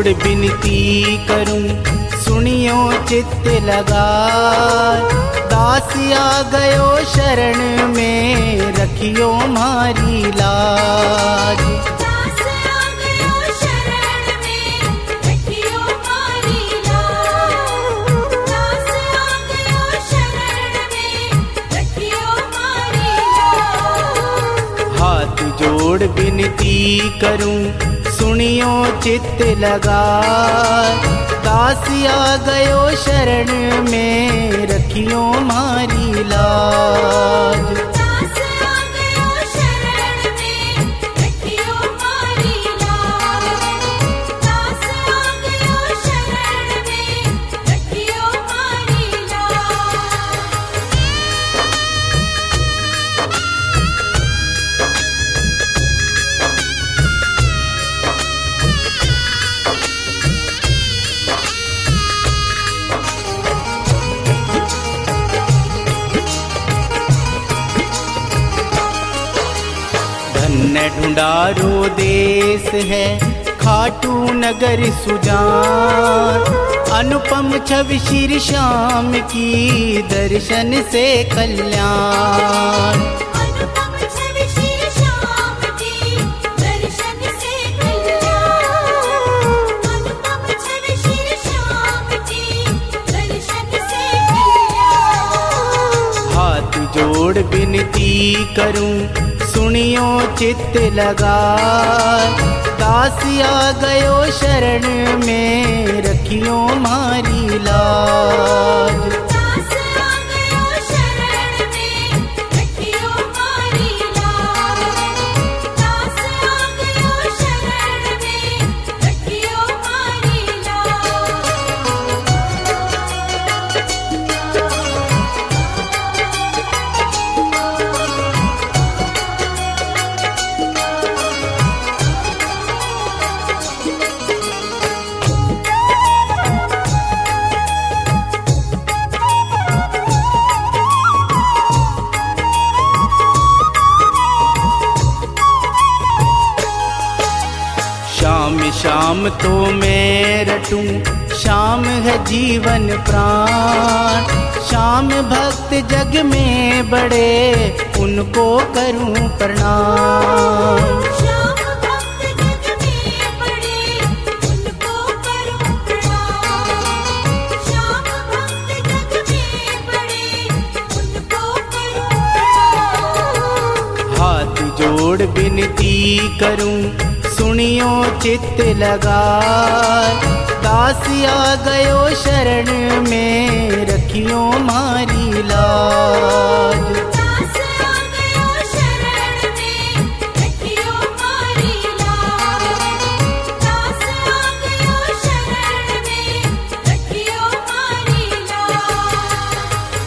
जोड़ विनती करूं सुनियो चित्त लगा। दास आ गयो शरण में रखियो मारी लाज। दास आ गयो शरण में रखियो मारी लाज। दास आ गयो शरण में रखियो मारी लाज। हाथ जोड़ विनती करूं सुनियो चित्त लगा। दास आ गयो शरण में रखियो मारी लाज। दास आ गयो शरण में रखियो मारी लाज। दास आ गयो शरण में रखियो मारी लाज। धन्य ढूंढारो देश है खाटू नगर सुजान। अनुपम छवि श्री श्याम की दर्शन से कल्याण। अनुपम छवि श्री श्याम की दर्शन से कल्याण। अनुपम छवि श्री श्याम की दर्शन से कल्याण। हाथ जोड़ विनती करूं सुनियो चित्त लगा। दास आ गयो शरण में रखियो मारी लाज। दास आ गयो शरण में रखियो मारी लाज। दास आ गयो शरण में रखियो मारी शाम शाम तो मैं रटूं शाम है जीवन प्राण। शाम भक्त जग में बड़े उनको करूं प्रणाम। श्याम भक्त जग में बड़े उनको करूं प्रणाम। श्याम भक्त जग में बड़े उनको करूं प्रणाम। हाथ जोड़ विनती करूं सुनियो चित्त लगा। दास आ गयो शरण में रखियो मारी लाज। दास आ गयो शरण में रखियो मारी लाज। दास आ गयो शरण में रखियो मारी लाज।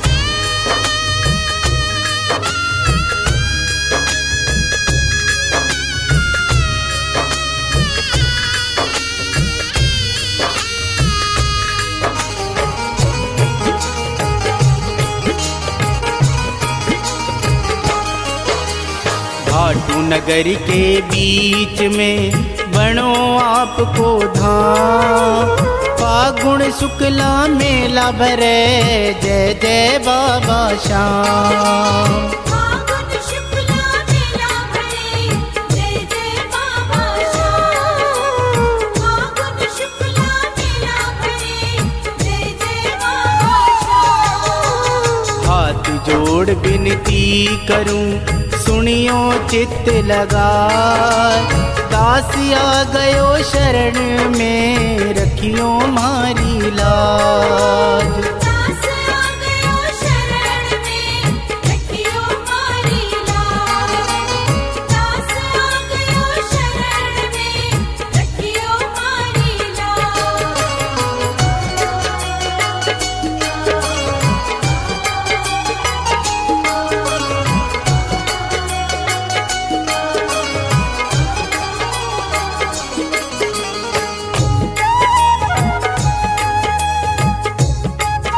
खाटू नगर के बीच में बनो आपको धाम। फागुन शुक्ला मेला भरे जय जय बाबा श्याम। फागुन शुक्ला मेला भरे जय जय बाबा श्याम। फागुन शुक्ला मेला भरे जय जय बाबा श्याम। हाथ जोड़ विनती करूं सुनियो चित्त लगा। दास आ गयो शरण में रखियो मारी लाज। दास आ गयो शरण में रखियो मारी लाज। दास आ गयो शरण में रखियो मारी लाज।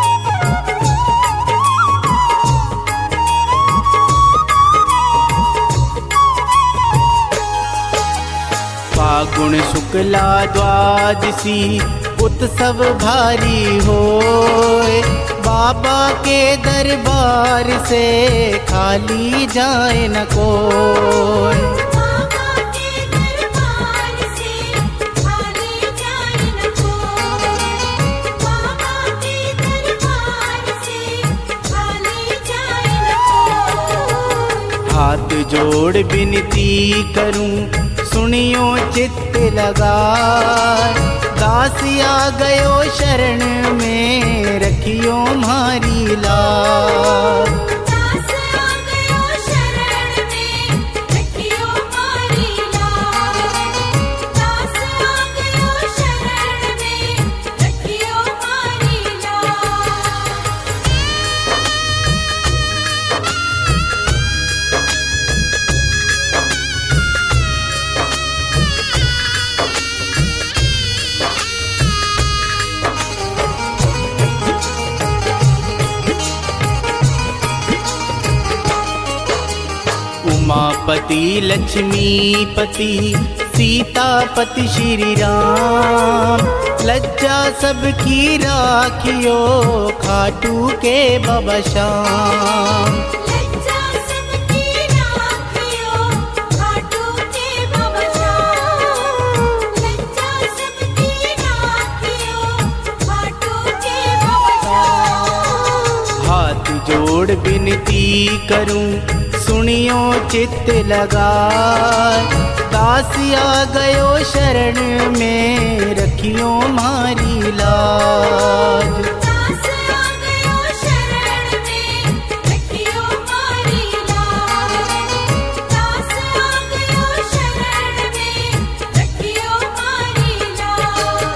फागुन शुक्ला द्वादशी उत्सव भारी होए, बाबा के दरबार से खाली जाए न कोई। बाबा के दरबार से खाली जाए न कोई, बाबा के दरबार से खाली जाए न कोई। हाथ जोड़ विनती करूं सुनियो चित्त लगाए, दासिया गयो शरण में रखियो मारी लाज। दास आ गयो शरण में रखियो मारी लाज, दास आ गयो शरण में रखियो मारी लाज। उमापति लक्ष्मीपति सीतापति श्री राम, लज्जा सबकी राखियो खाटू के बाबा श्याम। लज्जा सबकी राखियो खाटू के बाबा श्याम, लज्जा सबकी राखियो खाटू के बाबा श्याम। हाथ जोड़ विनती करूं सुनियो चित्त लगाए, दासिया गयो शरण में रखियो मारी लाज। दास आ गयो शरण में रखियो मारी लाज, दास आ गयो शरण में रखियो मारी लाज।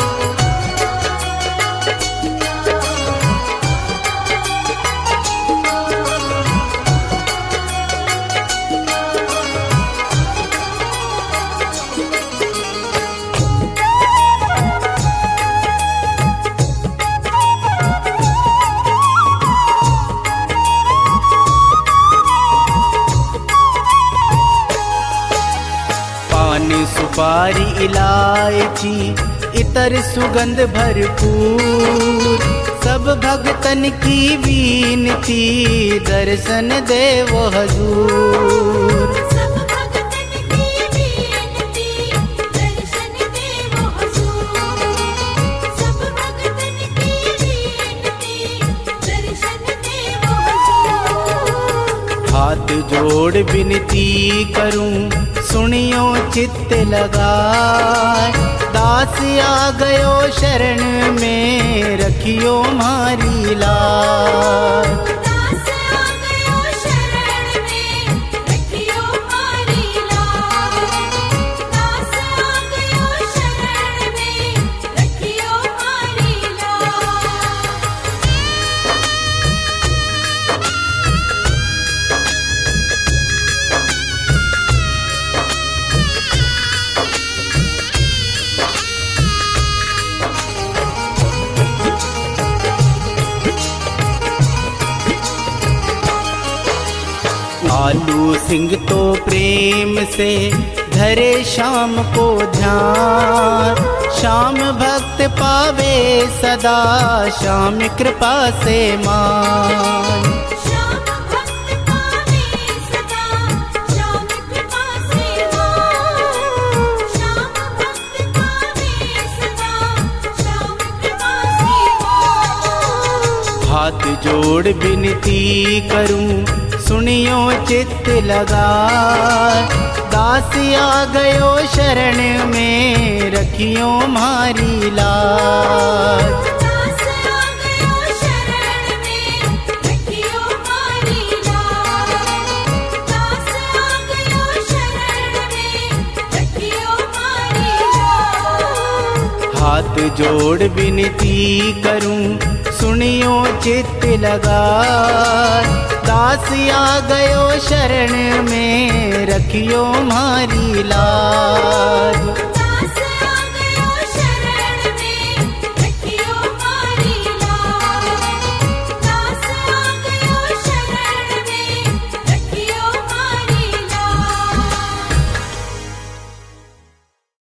पान सुपारी इलायची इतर सुगंध भरपूर, सब भगतन की विनती दर्शन देवो हजूर। सब भगतन की विनती दर्शन देवो हुजूर, सब भगतन की विनती दर्शन देवो हुजूर। हाथ जोड़ विनती करूं सुनियो चित्त लगाए, दासिया गयो शरण में रखियो मारी लाज। दास आ गयो शरण में रखियो मारी लाज, दास आ गयो शरण में रखियो मारी लाज। आलू सिंह तो प्रेम से धरे शाम को ध्यान, श्याम भक्त पावे सदा श्याम कृपा से मान। श्याम भक्त पावे सदा श्याम कृपा से मान, श्याम भक्त पावे सदा श्याम कृपा से मान। हाथ जोड़ विनती करूं सुनियो चित्त लगाए, दासिया गयो शरण में रखियो मारी लाज। दास आ गयो शरण में रखियो मारी लाज, दास आ गयो शरण में रखियो मारी लाज। हाथ जोड़ विनती करूं सुनियो चित्त लगाए, दासिया गयो शरण में रखियो मारी लाज।